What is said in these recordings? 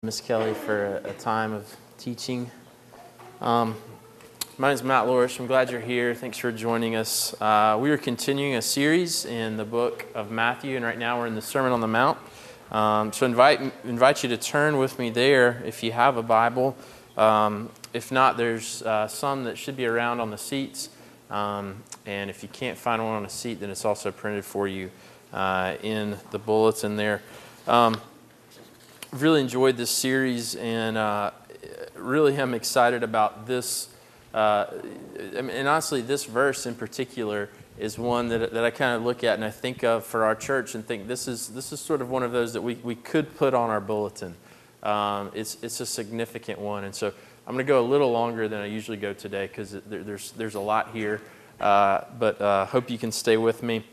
Miss Kelly for a time of teaching. My name is Matt Lorish. I'm glad you're here. Thanks for joining us. We are continuing a series in the book of Matthew, and right now we're in the Sermon on the Mount. So invite you to turn with me there if you have a Bible. If not, there's some that should be around on the seats. And if you can't find one on a seat, then it's also printed for you in the bulletin there. Really enjoyed this series, and really am excited about this. And honestly, this verse in particular is one that I kind of look at and I think of for our church and think this is sort of one of those that we could put on our bulletin. It's a significant one, and so I'm going to go a little longer than I usually go today because there's a lot here. But hope you can stay with me.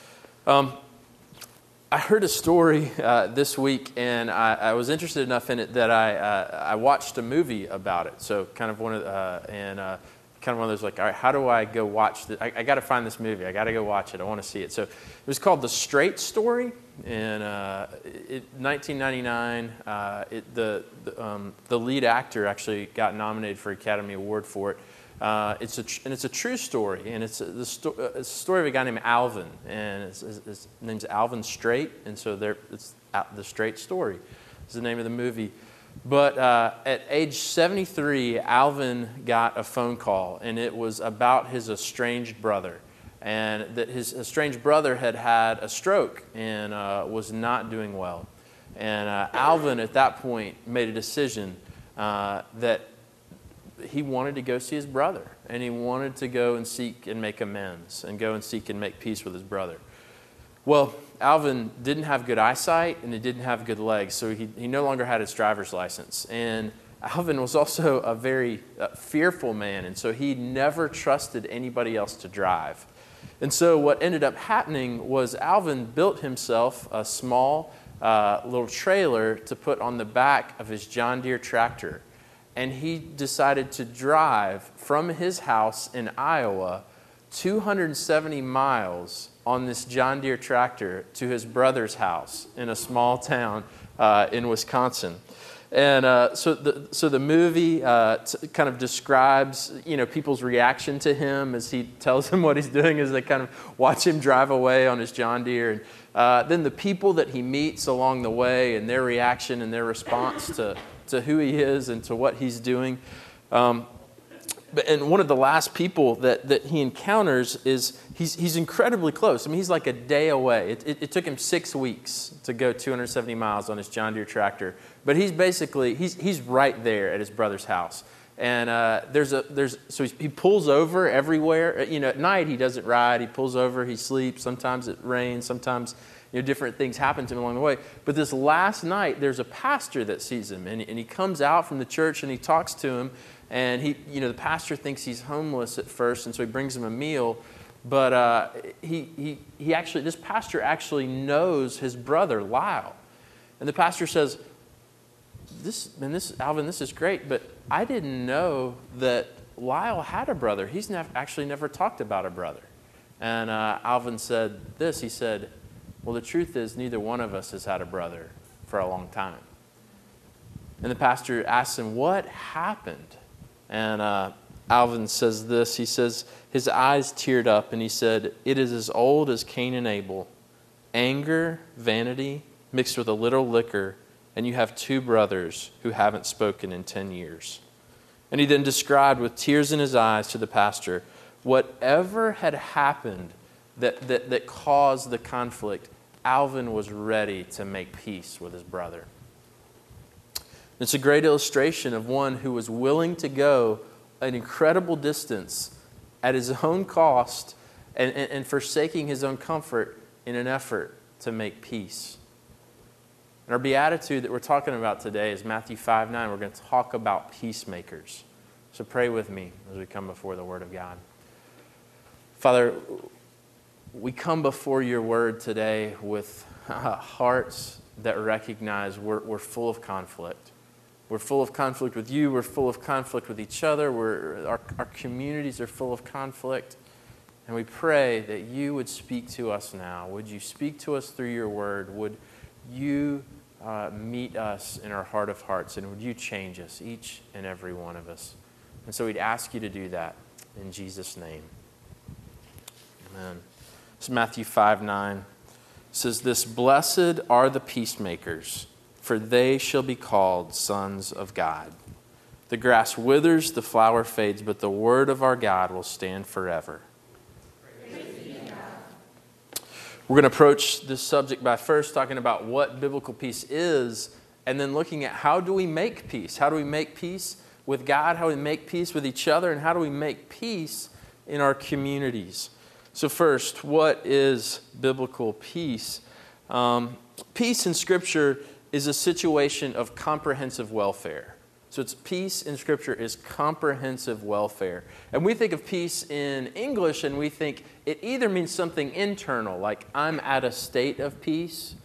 I heard a story this week, and I was interested enough in it that I watched a movie about it. So kind of one of those like, all right, how do I go watch this? I got to find this movie. I got to go watch it. I want to see it. So it was called The Straight Story, and 1999. The lead actor actually got nominated for an Academy Award for it. It's a true story, and it's a story of a guy named Alvin, and his name's Alvin Straight, and so it's The Straight Story is the name of the movie. But at age 73, Alvin got a phone call, and it was about his estranged brother, and that his estranged brother had a stroke and was not doing well. And Alvin, at that point, made a decision that he wanted to go see his brother, and he wanted to go and seek and make amends and go and seek and make peace with his brother. Well, Alvin didn't have good eyesight, and he didn't have good legs, so he no longer had his driver's license. And Alvin was also a very fearful man, and so he never trusted anybody else to drive. And so what ended up happening was Alvin built himself a small little trailer to put on the back of his John Deere tractor. And he decided to drive from his house in Iowa 270 miles on this John Deere tractor to his brother's house in a small town in Wisconsin. And so the movie kind of describes, people's reaction to him as he tells them what he's doing as they kind of watch him drive away on his John Deere. And then the people that he meets along the way and their reaction and their response to who he is and to what he's doing. And one of the last people that he encounters is he's incredibly close. I mean, he's like a day away. It took him 6 weeks to go 270 miles on his John Deere tractor. But he's right there at his brother's house. And so he pulls over everywhere. At night he doesn't ride. He pulls over. He sleeps. Sometimes it rains. Sometimes different things happen to him along the way. But this last night, there's a pastor that sees him, and he comes out from the church and he talks to him. And the pastor thinks he's homeless at first, and so he brings him a meal. But this pastor actually knows his brother Lyle, and the pastor says, Alvin, this is great, but I didn't know that Lyle had a brother. He's actually never talked about a brother. And Alvin said this. He said, well, the truth is neither one of us has had a brother for a long time. And the pastor asks him, what happened? And Alvin says this. He says, his eyes teared up, and he said, it is as old as Cain and Abel. Anger, vanity, mixed with a little liquor, and you have two brothers who haven't spoken in 10 years. And he then described with tears in his eyes to the pastor whatever had happened that caused the conflict. Alvin was ready to make peace with his brother. It's a great illustration of one who was willing to go an incredible distance at his own cost and forsaking his own comfort in an effort to make peace. And our beatitude that we're talking about today is Matthew 5:9. We're going to talk about peacemakers. So pray with me as we come before the Word of God. Father, we come before your word today with hearts that recognize we're full of conflict. We're full of conflict with you. We're full of conflict with each other. Our communities are full of conflict. And we pray that you would speak to us now. Would you speak to us through your word? Would you meet us in our heart of hearts, and would you change us, each and every one of us. And so we'd ask you to do that in Jesus' name. Amen. This is Matthew 5:9. It says this, "Blessed are the peacemakers, for they shall be called sons of God. The grass withers, the flower fades, but the word of our God will stand forever." We're going to approach this subject by first talking about what biblical peace is, and then looking at how do we make peace? How do we make peace with God? How do we make peace with each other? And how do we make peace in our communities? So first, what is biblical peace? Peace in Scripture is a situation of comprehensive welfare. So it's peace in Scripture is comprehensive welfare. And we think of peace in English and we think it either means something internal, like I'm at a state of peace,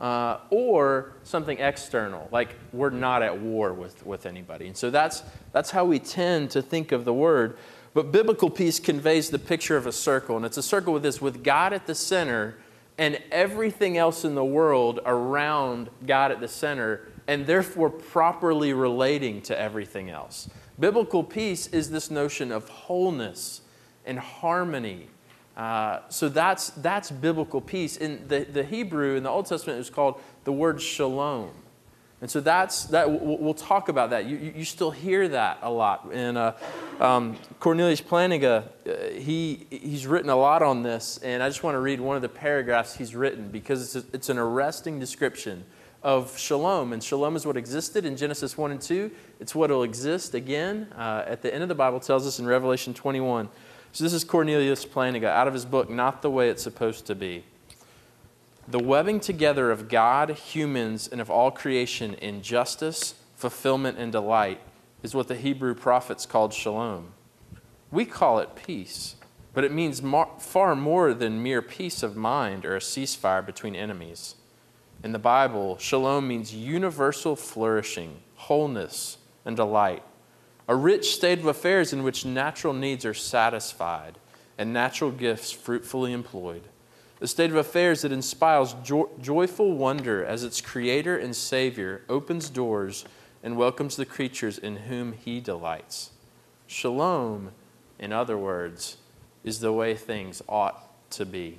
or something external, like we're not at war with anybody. And so that's how we tend to think of the word. But biblical peace conveys the picture of a circle. And it's a circle with God at the center and everything else in the world around God at the center, and therefore properly relating to everything else. Biblical peace is this notion of wholeness and harmony. So that's biblical peace. In the Hebrew, in the Old Testament, it was called the word shalom. And so we'll talk about that. You still hear that a lot. And Cornelius Plantinga, he's written a lot on this, and I just want to read one of the paragraphs he's written because it's an arresting description of shalom. And shalom is what existed in Genesis 1 and 2. It's what will exist again at the end of the Bible. It tells us in Revelation 21. So this is Cornelius Plantinga out of his book, Not the Way It's Supposed to Be. "The webbing together of God, humans, and of all creation in justice, fulfillment, and delight is what the Hebrew prophets called shalom. We call it peace, but it means far more than mere peace of mind or a ceasefire between enemies. In the Bible, shalom means universal flourishing, wholeness, and delight. A rich state of affairs in which natural needs are satisfied and natural gifts fruitfully employed. A state of affairs that inspires joyful wonder as its creator and savior opens doors and welcomes the creatures in whom he delights. Shalom, in other words, is the way things ought to be."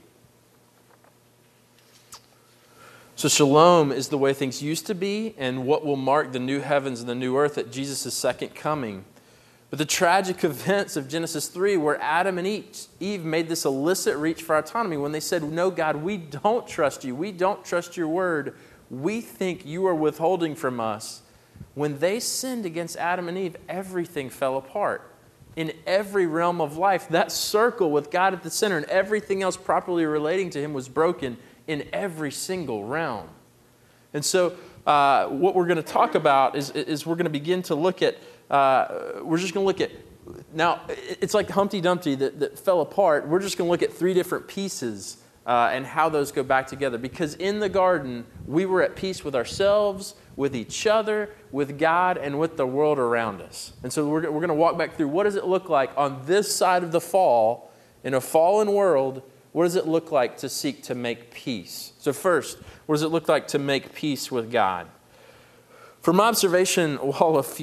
So shalom is the way things used to be and what will mark the new heavens and the new earth at Jesus' second coming. But the tragic events of Genesis 3, where Adam and Eve made this illicit reach for autonomy, when they said, "No, God, we don't trust you. We don't trust your word. We think you are withholding from us." When they sinned against Adam and Eve, everything fell apart. In every realm of life, that circle with God at the center and everything else properly relating to him was broken in every single realm. And so what we're going to talk about is we're going to begin to look at, we're just going to look at, now it's like Humpty Dumpty that fell apart. We're just going to look at three different pieces and how those go back together. Because in the garden, we were at peace with ourselves, with each other, with God, and with the world around us. And so we're going to walk back through what does it look like on this side of the fall, in a fallen world. What does it look like to seek to make peace? So first, what does it look like to make peace with God? From observation, while a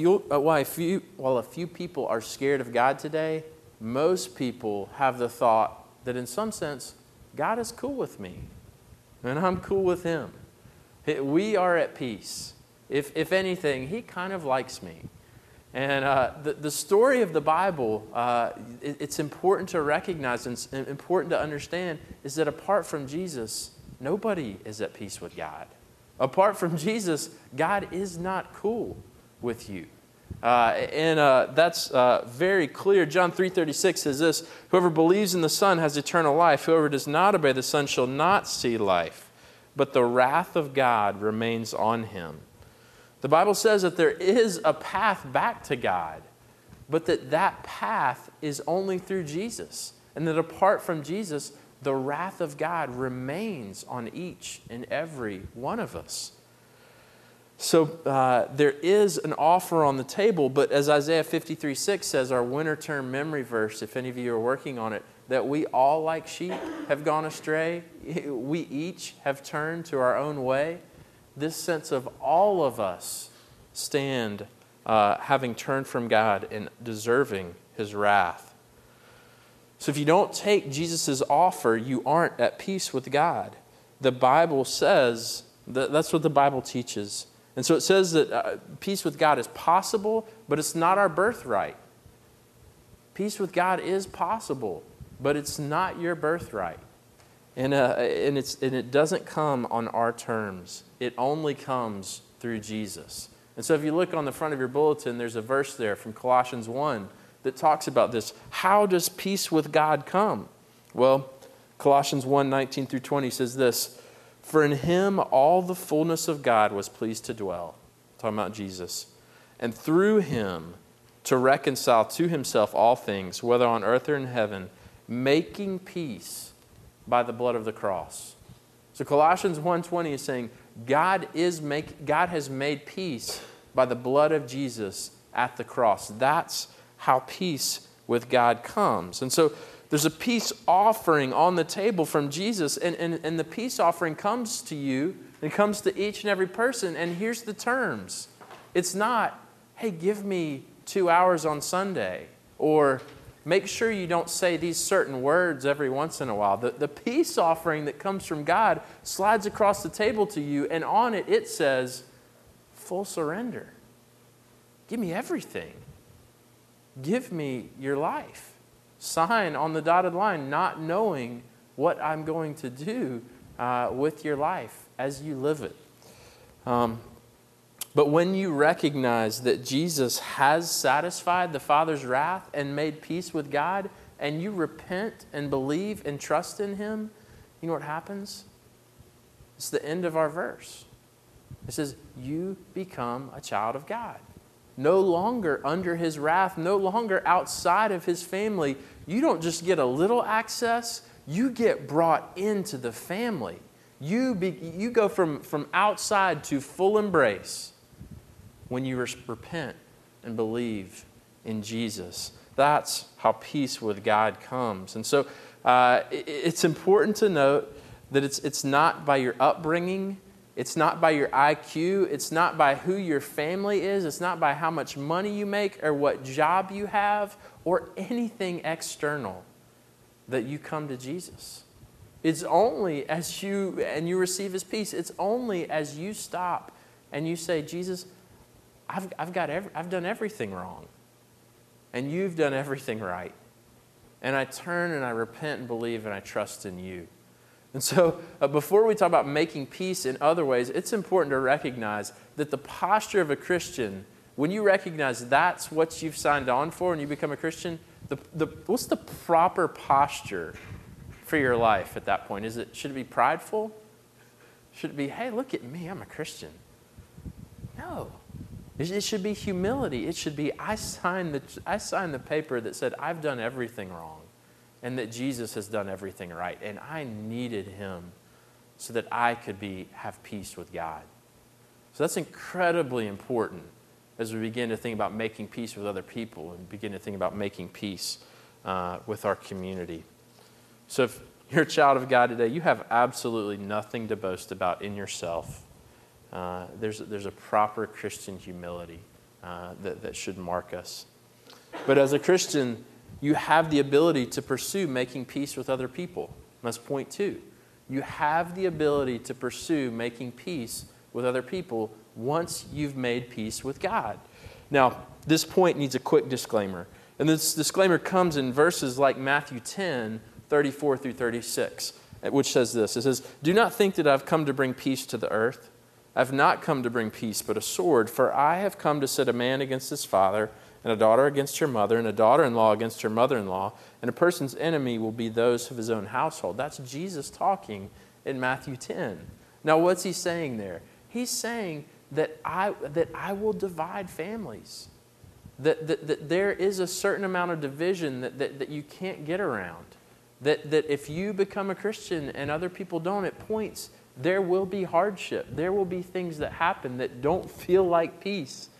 few people are scared of God today, most people have the thought that in some sense, God is cool with me, and I'm cool with him. We are at peace. If anything, he kind of likes me. And the story of the Bible, it's important to recognize and important to understand is that apart from Jesus, nobody is at peace with God. Apart from Jesus, God is not cool with you. That's very clear. John 3:36 says this, "Whoever believes in the Son has eternal life. Whoever does not obey the Son shall not see life, but the wrath of God remains on him." The Bible says that there is a path back to God, but that path is only through Jesus. And that apart from Jesus, the wrath of God remains on each and every one of us. So there is an offer on the table, but as Isaiah 53:6 says, our winter term memory verse, if any of you are working on it, that we all like sheep have gone astray. We each have turned to our own way. this sense of all of us stand having turned from God and deserving his wrath. So if you don't take Jesus' offer, you aren't at peace with God. The Bible says, that's what the Bible teaches. And so it says that peace with God is possible, but it's not our birthright. Peace with God is possible, but it's not your birthright. And it doesn't come on our terms. It only comes through Jesus. And so if you look on the front of your bulletin, there's a verse there from Colossians 1 that talks about this. How does peace with God come? Well, Colossians 1:19 through 20 says this, "For in him all the fullness of God was pleased to dwell," talking about Jesus, "and through him to reconcile to himself all things, whether on earth or in heaven, making peace by the blood of the cross." So Colossians 1:20 is saying God has made peace by the blood of Jesus at the cross. That's how peace with God comes. And so there's a peace offering on the table from Jesus, and the peace offering comes to you, it comes to each and every person, and here's the terms. It's not, hey, give me 2 hours on Sunday, or make sure you don't say these certain words every once in a while. The peace offering that comes from God slides across the table to you, and on it, it says, full surrender. Give me everything. Give me your life. Sign on the dotted line, not knowing what I'm going to do with your life as you live it. But when you recognize that Jesus has satisfied the Father's wrath and made peace with God, and you repent and believe and trust in him, you know what happens? It's the end of our verse. It says, you become a child of God. No longer under his wrath, no longer outside of his family. You don't just get a little access, you get brought into the family. You go from outside to full embrace when you repent and believe in Jesus. That's how peace with God comes. And so it's important to note that it's not by your upbringing, it's not by your IQ, it's not by who your family is, it's not by how much money you make or what job you have or anything external that you come to Jesus. It's only as you receive his peace, it's only as you stop and you say, Jesus, I've done everything wrong, and you've done everything right. And I turn and I repent and believe and I trust in you. And so before we talk about making peace in other ways, it's important to recognize that the posture of a Christian, when you recognize that's what you've signed on for and you become a Christian, what's the proper posture for your life at that point? Should it be prideful? Should it be, hey, look at me, I'm a Christian? No. It should be humility. It should be, I signed the paper that said I've done everything wrong and that Jesus has done everything right, and I needed him so that I could have peace with God. So that's incredibly important as we begin to think about making peace with other people and begin to think about making peace with our community. So if you're a child of God today, you have absolutely nothing to boast about in yourself. There's a proper Christian humility that should mark us. But as a Christian, you have the ability to pursue making peace with other people. That's point 2. You have the ability to pursue making peace with other people once you've made peace with God. Now, this point needs a quick disclaimer. And this disclaimer comes in verses like Matthew 10, 34 through 36, which says this. It says, "Do not think that I've come to bring peace to the earth. I've not come to bring peace, but a sword. For I have come to set a man against his father, and a daughter against her mother, and a daughter-in-law against her mother-in-law, and a person's enemy will be those of his own household." That's Jesus talking in Matthew 10. Now, what's he saying there? He's saying that I will divide families. That there is a certain amount of division that you can't get around. That if you become a Christian and other people don't, at points there will be hardship. There will be things that happen that don't feel like peace.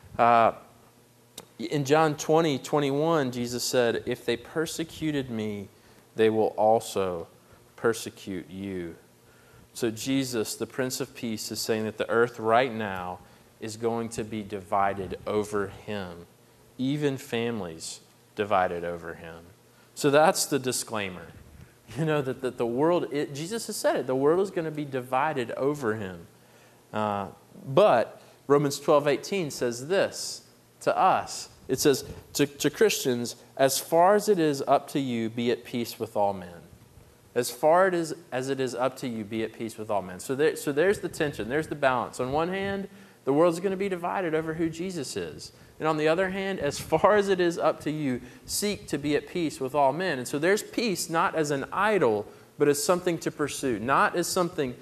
In John 20:21, Jesus said, "If they persecuted me, they will also persecute you." So Jesus, the Prince of Peace, is saying that the earth right now is going to be divided over him. Even families divided over him. So that's the disclaimer. You know, that the world, Jesus has said it, the world is going to be divided over him. But Romans 12:18 says this to us. It says, to Christians, as far as it is up to you, be at peace with all men. As far as it is up to you, be at peace with all men. So there's the tension. There's the balance. On one hand, the world's going to be divided over who Jesus is. And on the other hand, as far as it is up to you, seek to be at peace with all men. And so there's peace not as an idol, but as something to pursue. Not as something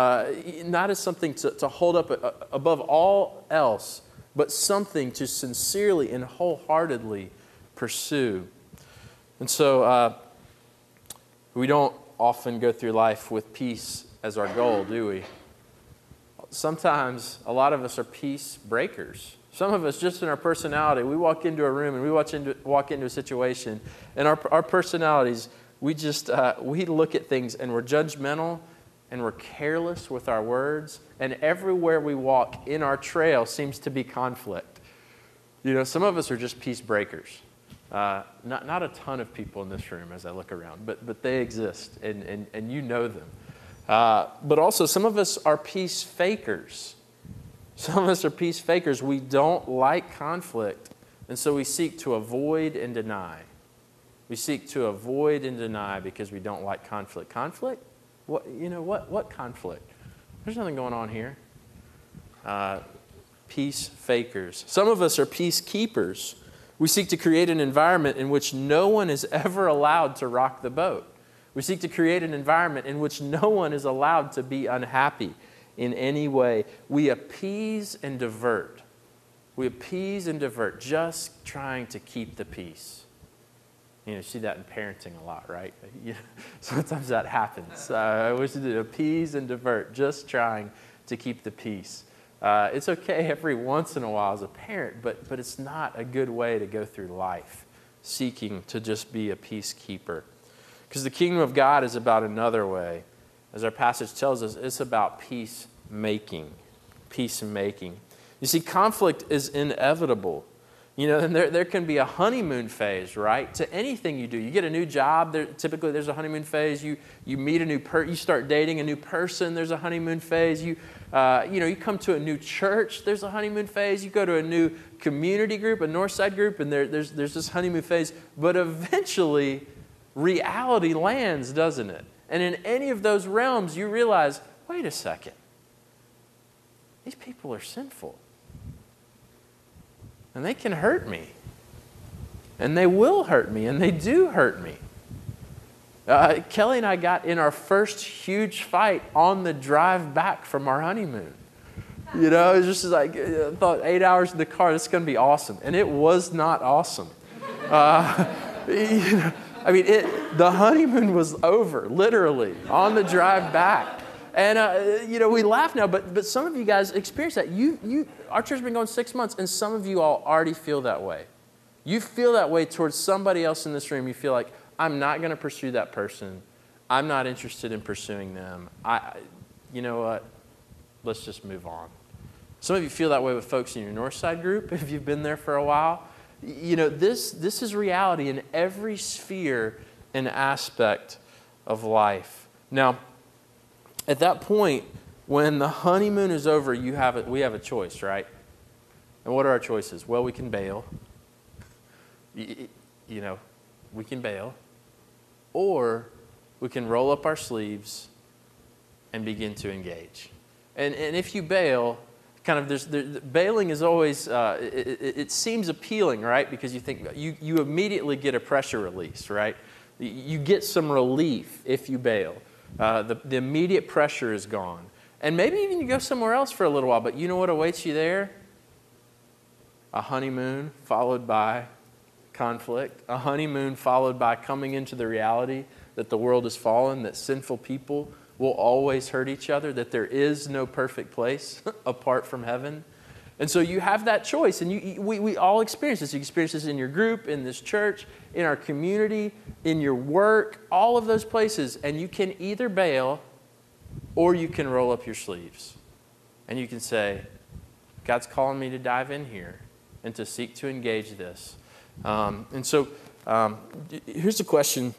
to hold up above all else, but something to sincerely and wholeheartedly pursue. And so we don't often go through life with peace as our goal, do we? Sometimes a lot of us are peace breakers. Some of us, just in our personality, we walk into a room and we walk into a situation, and our personalities, we look at things and we're judgmental and we're careless with our words, and everywhere we walk in our trail seems to be conflict. You know, some of us are just peace breakers. Not a ton of people in this room as I look around, but they exist, and you know them. But also, some of us are peace fakers. Some of us are peace fakers. We don't like conflict, and so we seek to avoid and deny. We seek to avoid and deny because we don't like conflict. Conflict? What conflict? There's nothing going on here. Peace fakers. Some of us are peace keepers. We seek to create an environment in which no one is ever allowed to rock the boat. We seek to create an environment in which no one is allowed to be unhappy in any way. We appease and divert. We appease and divert, just trying to keep the peace. You see that in parenting a lot, right? Sometimes that happens. I wish to appease and divert, just trying to keep the peace. It's okay every once in a while as a parent, but it's not a good way to go through life, seeking to just be a peacekeeper. Because the kingdom of God is about another way. As our passage tells us, it's about peacemaking. Peacemaking. You see, conflict is inevitable. You know, and there can be a honeymoon phase, right, to anything you do. You get a new job, typically there's a honeymoon phase. You meet a new you start dating a new person, there's a honeymoon phase. You come to a new church, there's a honeymoon phase. You go to a new community group, a Northside group, and there's this honeymoon phase. But eventually, reality lands, doesn't it? And in any of those realms, you realize, wait a second, these people are sinful. And they can hurt me. And they will hurt me. And they do hurt me. Kelly and I got in our first huge fight on the drive back from our honeymoon. You know, it was just like, I thought 8 hours in the car, this is going to be awesome. And it was not awesome. The honeymoon was over, literally, on the drive back. And, we laugh now, but some of you guys experience that. Our church has been going 6 months, and some of you all already feel that way. You feel that way towards somebody else in this room. You feel like, I'm not going to pursue that person. I'm not interested in pursuing them. You know what? Let's just move on. Some of you feel that way with folks in your Northside group, if you've been there for a while. You know, this is reality in every sphere and aspect of life. Now, at that point, when the honeymoon is over, we have a choice, right? And what are our choices? Well, we can bail. We can bail. Or we can roll up our sleeves and begin to engage. And if you bail, bailing is always, it seems appealing, right? Because you think, you immediately get a pressure release, right? You get some relief if you bail. The immediate pressure is gone. And maybe even you go somewhere else for a little while, but you know what awaits you there? A honeymoon followed by conflict. A honeymoon followed by coming into the reality that the world is fallen, that sinful people will always hurt each other, that there is no perfect place apart from heaven. And so you have that choice, and we all experience this. You experience this in your group, in this church, in our community, in your work, all of those places. And you can either bail Or you can roll up your sleeves and you can say, God's calling me to dive in here and to seek to engage this. Here's the question.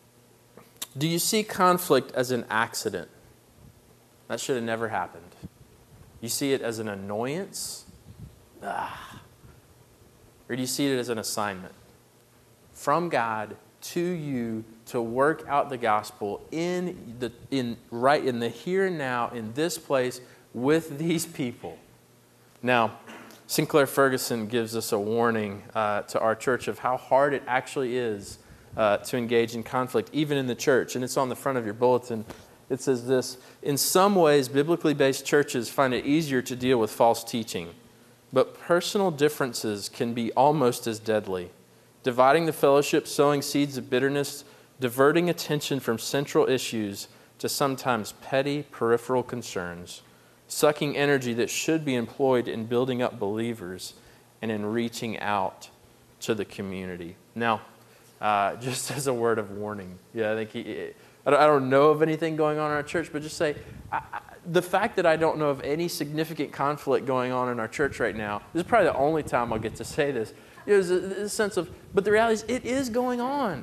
Do you see conflict as an accident? That should have never happened. You see it as an annoyance? Or do you see it as an assignment from God to you to work out the gospel in the here and now, in this place, with these people? Now, Sinclair Ferguson gives us a warning to our church of how hard it actually is to engage in conflict, even in the church. And it's on the front of your bulletin. It says this: in some ways, biblically based churches find it easier to deal with false teaching, but personal differences can be almost as deadly. Dividing the fellowship, sowing seeds of bitterness, diverting attention from central issues to sometimes petty peripheral concerns, sucking energy that should be employed in building up believers and in reaching out to the community. Now, just as a word of warning, I think I don't know of anything going on in our church, but just say, the fact that I don't know of any significant conflict going on in our church right now, this is probably the only time I'll get to say this. There's a sense of, but the reality is it is going on.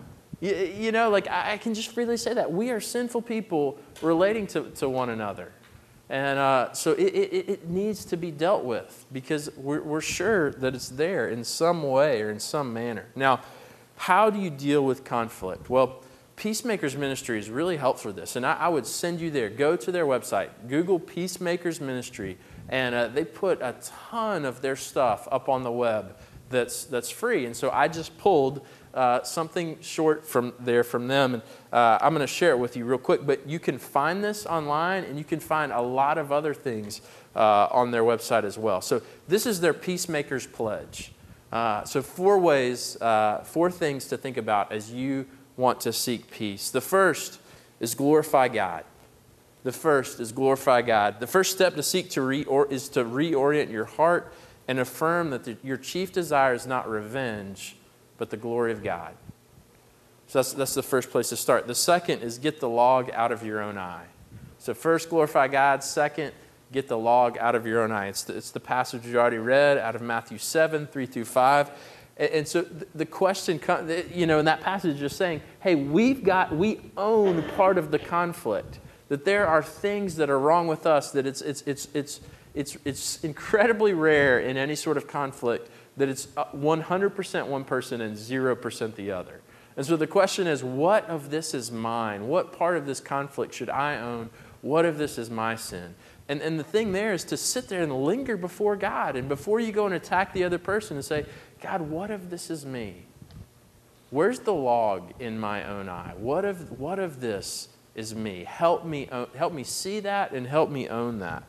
I can just freely say that. We are sinful people relating to one another. And so it needs to be dealt with because we're sure that it's there in some way or in some manner. Now, how do you deal with conflict? Well, Peacemakers Ministry is really helpful for this, and I would send you there. Go to their website, Google Peacemakers Ministry, and they put a ton of their stuff up on the web that's free. And so I just pulled something short from them, and I'm going to share it with you real quick. But you can find this online, and you can find a lot of other things on their website as well. So this is their Peacemakers Pledge. So 4 things to think about as you want to seek peace. The first is glorify God. The first step to seek is to reorient your heart and affirm that your chief desire is not revenge, but the glory of God. So that's the first place to start. The second is get the log out of your own eye. So first, glorify God. Second, get the log out of your own eye. It's the passage we already read out of Matthew 7, 3-5. And so the question, in that passage is saying, hey, we own part of the conflict. That there are things that are wrong with us, that it's incredibly rare in any sort of conflict that it's 100% one person and 0% the other. And so the question is, what of this is mine? What part of this conflict should I own? What of this is my sin? And the thing there is to sit there and linger before God. And before you go and attack the other person and say, God, what of this is me? Where's the log in my own eye? What of this is me? Help me see that and help me own that.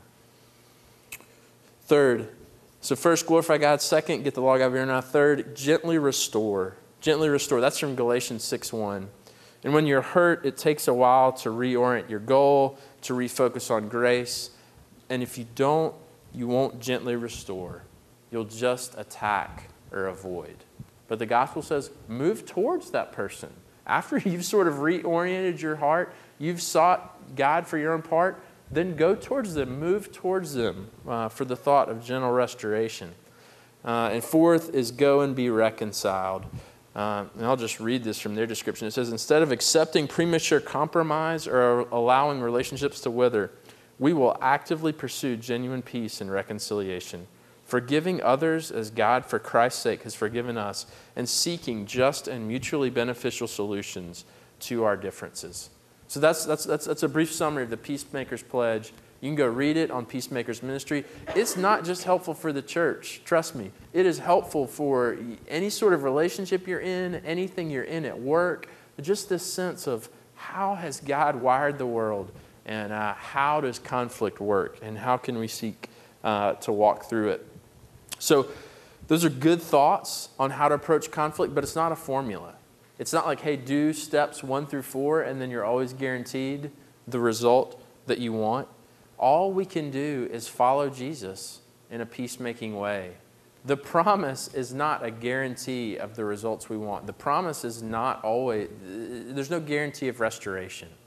Third, so first, glorify God. Second, get the log out of your own eye. Third, gently restore. Gently restore. That's from Galatians 6:1. And when you're hurt, it takes a while to reorient your goal, to refocus on grace. And if you don't, you won't gently restore. You'll just attack or avoid. But the gospel says, move towards that person. After you've sort of reoriented your heart, you've sought God for your own part, then go towards them, move towards them for the thought of gentle restoration. And fourth is go and be reconciled. And I'll just read this from their description. It says, instead of accepting premature compromise or allowing relationships to wither, we will actively pursue genuine peace and reconciliation, forgiving others as God, for Christ's sake, has forgiven us, and seeking just and mutually beneficial solutions to our differences. So that's a brief summary of the Peacemakers Pledge. You can go read it on Peacemakers Ministry. It's not just helpful for the church. Trust me. It is helpful for any sort of relationship you're in, anything you're in at work. Just this sense of how has God wired the world, and how does conflict work, and how can we seek to walk through it. So those are good thoughts on how to approach conflict, but it's not a formula. It's not like, hey, do steps 1-4, and then you're always guaranteed the result that you want. All we can do is follow Jesus in a peacemaking way. The promise is not a guarantee of the results we want. The promise is not always, there's no guarantee of restoration.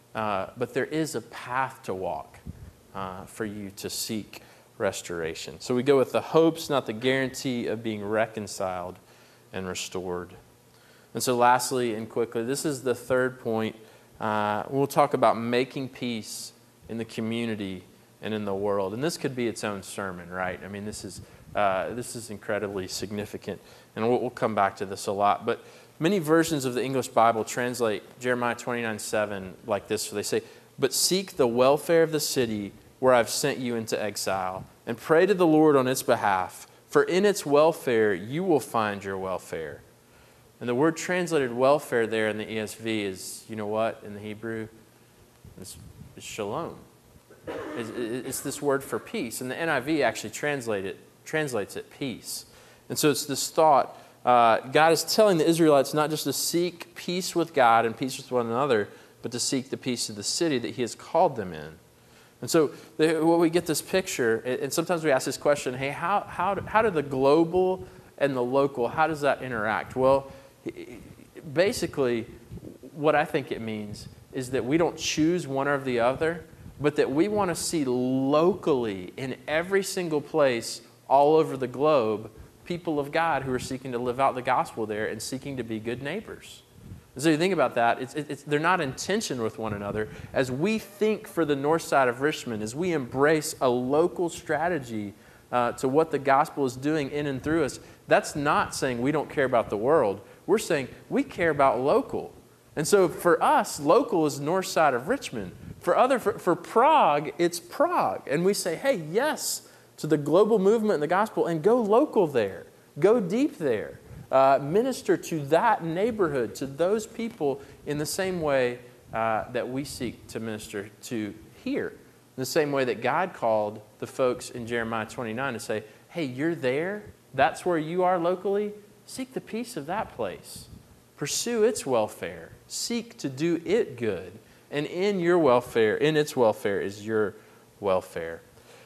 but there is a path to walk for you to seek restoration. So we go with the hopes, not the guarantee of being reconciled and restored. And so lastly and quickly, this is the third point. We'll talk about making peace in the community and in the world. And this could be its own sermon, right? I mean, this is incredibly significant. And we'll come back to this a lot. But many versions of the English Bible translate Jeremiah 29:7 like this. So they say, "But seek the welfare of the city where I've sent you into exile, and pray to the Lord on its behalf, for in its welfare you will find your welfare." And the word translated welfare there in the ESV is, you know what, in the Hebrew? It's shalom. It's this word for peace. And the NIV actually translates it peace. And so it's this thought, God is telling the Israelites not just to seek peace with God and peace with one another, but to seek the peace of the city that He has called them in. And so when we get this picture, and sometimes we ask this question, hey, how do the global and the local, how does that interact? Well, basically, what I think it means is that we don't choose one or the other, but that we want to see locally in every single place all over the globe people of God who are seeking to live out the gospel there and seeking to be good neighbors. And so you think about that, they're not in tension with one another. As we think for the north side of Richmond, as we embrace a local strategy to what the gospel is doing in and through us, that's not saying we don't care about the world. We're saying we care about local. And so for us, local is north side of Richmond. For Prague, it's Prague. And we say, hey, yes to the global movement in the gospel, and go local there. Go deep there. Minister to that neighborhood, to those people in the same way that we seek to minister to here. In the same way that God called the folks in Jeremiah 29 to say, hey, you're there. That's where you are locally. Seek the peace of that place. Pursue its welfare. Seek to do it good. And in your welfare, in its welfare is your welfare.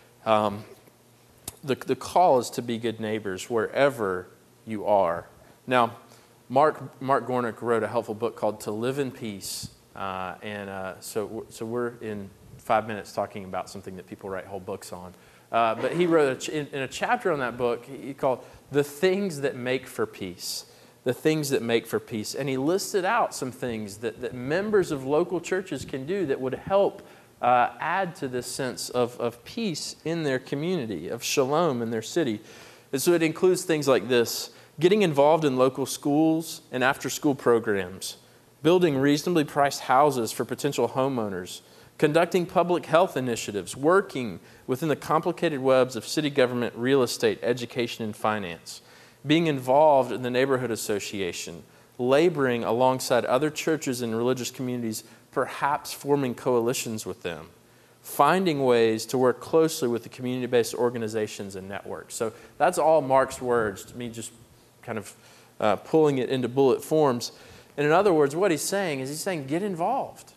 The call is to be good neighbors wherever you are. Now, Mark Gornick wrote a helpful book called To Live in Peace. So we're in 5 minutes talking about something that people write whole books on. But he wrote in a chapter on that book, he called The Things That Make for Peace. The things that make for peace. And he listed out some things that members of local churches can do that would help add to this sense of peace in their community, of shalom in their city. And so it includes things like this: getting involved in local schools and after-school programs, building reasonably priced houses for potential homeowners, conducting public health initiatives, working within the complicated webs of city government, real estate, education, and finance, being involved in the neighborhood association, laboring alongside other churches and religious communities, perhaps forming coalitions with them, finding ways to work closely with the community-based organizations and networks. So that's all Mark's words, to me just kind of pulling it into bullet forms. And in other words, what he's saying get involved.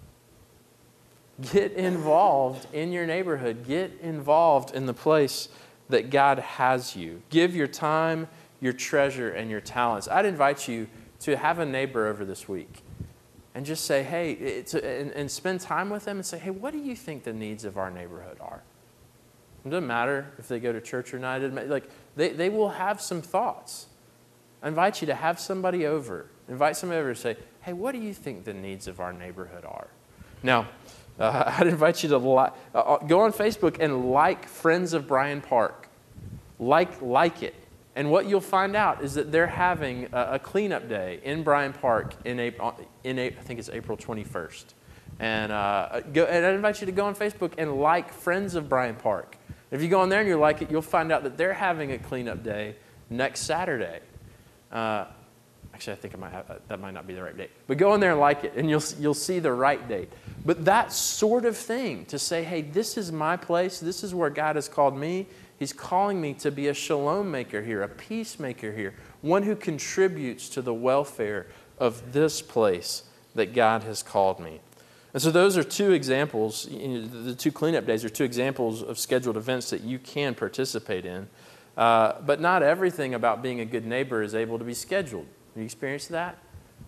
Get involved in your neighborhood. Get involved in the place that God has you. Give your time, your treasure, and your talents. I'd invite you to have a neighbor over this week and just say, hey, and spend time with them and say, hey, what do you think the needs of our neighborhood are? It doesn't matter if they go to church or not. They will have some thoughts. I invite you to have somebody over. Invite somebody over to say, hey, what do you think the needs of our neighborhood are? Now, I'd invite you to go on Facebook and like Friends of Bryan Park. Like it. And what you'll find out is that they're having a cleanup day in Bryan Park in April, I think it's April 21st. And I'd invite you to go on Facebook and like Friends of Bryan Park. If you go on there and you like it, you'll find out that they're having a cleanup day next Saturday. Actually, I think that might not be the right date. But go in there and like it, and you'll see the right date. But that sort of thing, to say, hey, this is my place, this is where God has called me. He's calling me to be a shalom maker here, a peacemaker here, one who contributes to the welfare of this place that God has called me. And so those are two examples. The two cleanup days are two examples of scheduled events that you can participate in. But not everything about being a good neighbor is able to be scheduled. Have you experienced that?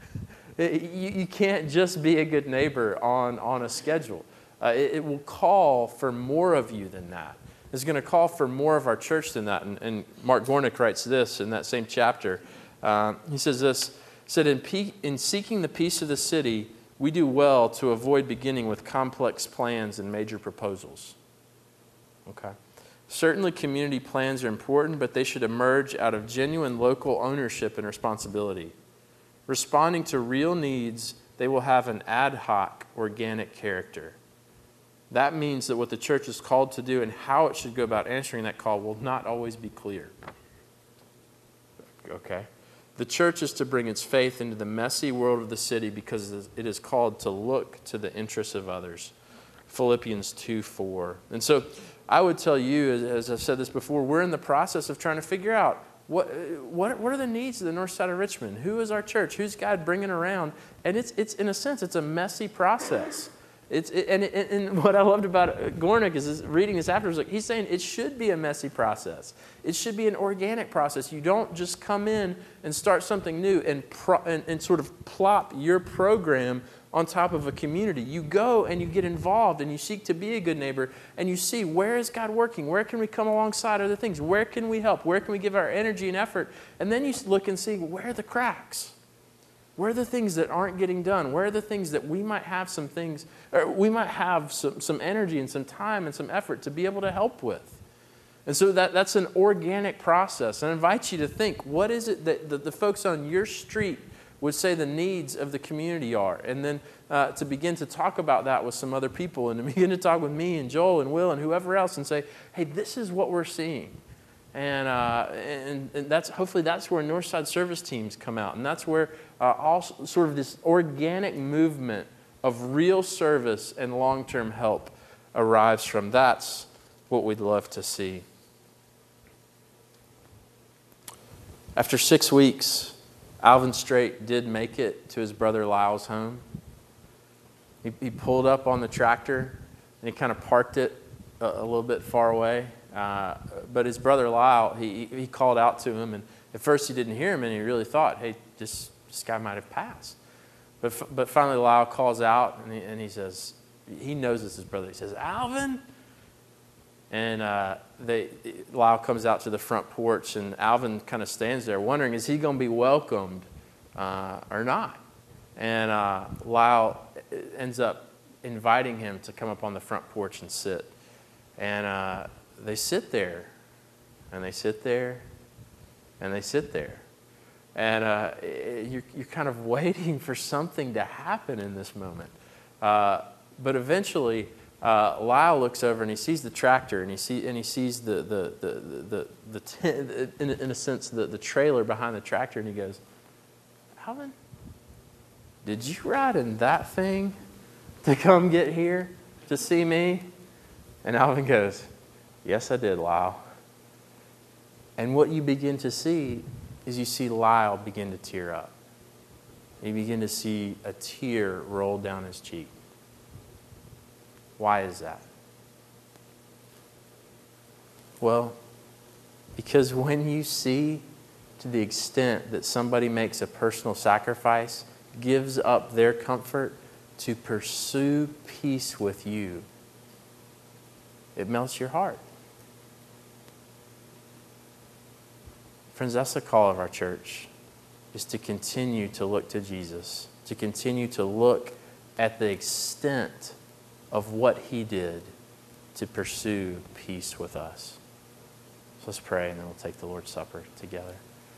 You can't just be a good neighbor on a schedule. It will call for more of you than that. It's going to call for more of our church than that. And Mark Gornick writes this in that same chapter. He says this, said, in seeking the peace of the city, we do well to avoid beginning with complex plans and major proposals. Okay. Certainly community plans are important, but they should emerge out of genuine local ownership and responsibility. Responding to real needs, they will have an ad hoc, organic character. That means that what the church is called to do and how it should go about answering that call will not always be clear. Okay? The church is to bring its faith into the messy world of the city because it is called to look to the interests of others. Philippians 2:4. And so I would tell you, as I've said this before, we're in the process of trying to figure out what are the needs of the north side of Richmond? Who is our church? Who's God bringing around? And it's in a sense, it's a messy process. And what I loved about Gornick is reading this afterwards, like he's saying it should be a messy process. It should be an organic process. You don't just come in and start something new and sort of plop your program on top of a community. You go and you get involved and you seek to be a good neighbor and you see, where is God working? Where can we come alongside other things? Where can we help? Where can we give our energy and effort? And then you look and see, where are the cracks? Where are the things that aren't getting done? Where are the things that we might have some things, or we might have some energy and some time and some effort to be able to help with? And so that's an organic process. And I invite you to think, what is it that the folks on your street would say the needs of the community are? And then to begin to talk about that with some other people and to begin to talk with me and Joel and Will and whoever else and say, hey, this is what we're seeing. And that's hopefully that's where Northside service teams come out. And that's where all sort of this organic movement of real service and long-term help arrives from. That's what we'd love to see. After 6 weeks, Alvin Straight did make it to his brother Lyle's home. He pulled up on the tractor and he kind of parked it a little bit far away. But his brother Lyle, he called out to him, and at first he didn't hear him, and he really thought, hey, this guy might have passed. But finally Lyle calls out, and he says, he knows it's his brother. He says, Alvin? And Lyle comes out to the front porch, and Alvin kind of stands there wondering, is he going to be welcomed or not? And Lyle ends up inviting him to come up on the front porch and sit. And they sit there, and they sit there, and they sit there. And you're kind of waiting for something to happen in this moment. But eventually, Lyle looks over and he sees the tractor, and he sees the in a sense the trailer behind the tractor, and he goes, Alvin, did you ride in that thing to come get here to see me? And Alvin goes, yes, I did, Lyle. And what you begin to see is you see Lyle begin to tear up. You begin to see a tear roll down his cheek. Why is that? Well, because when you see to the extent that somebody makes a personal sacrifice, gives up their comfort to pursue peace with you, it melts your heart. Friends, that's the call of our church, is to continue to look to Jesus, to continue to look at the extent of what he did to pursue peace with us. So let's pray, and then we'll take the Lord's Supper together.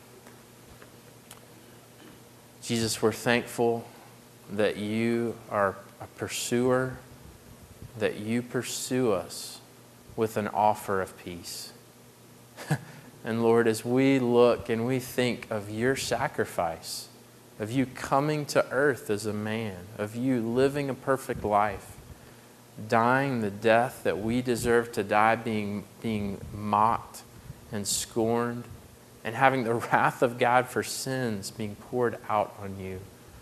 Jesus, we're thankful that you are a pursuer, that you pursue us with an offer of peace. And Lord, as we look and we think of your sacrifice, of you coming to earth as a man, of you living a perfect life, dying the death that we deserve to die, being mocked and scorned, and having the wrath of God for sins being poured out on you.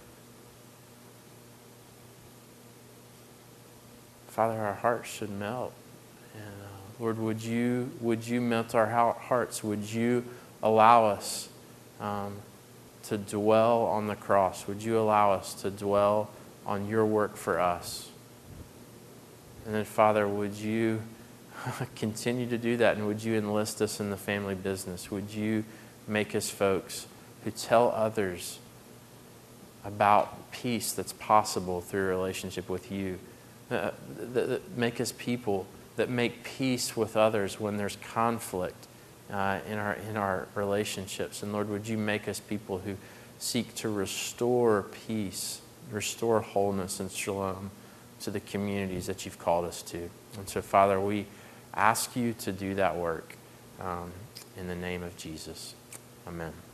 Father, our hearts should melt. And Lord, would you melt our hearts? Would you allow us to to dwell on the cross. Would you allow us to dwell on your work for us? And then, Father, would you continue to do that, and would you enlist us in the family business? Would you make us folks who tell others about peace that's possible through a relationship with you? Make us people that make peace with others when there's conflict in our relationships. And Lord, would you make us people who seek to restore peace, restore wholeness and shalom to the communities that you've called us to. And so, Father, we ask you to do that work in the name of Jesus. Amen.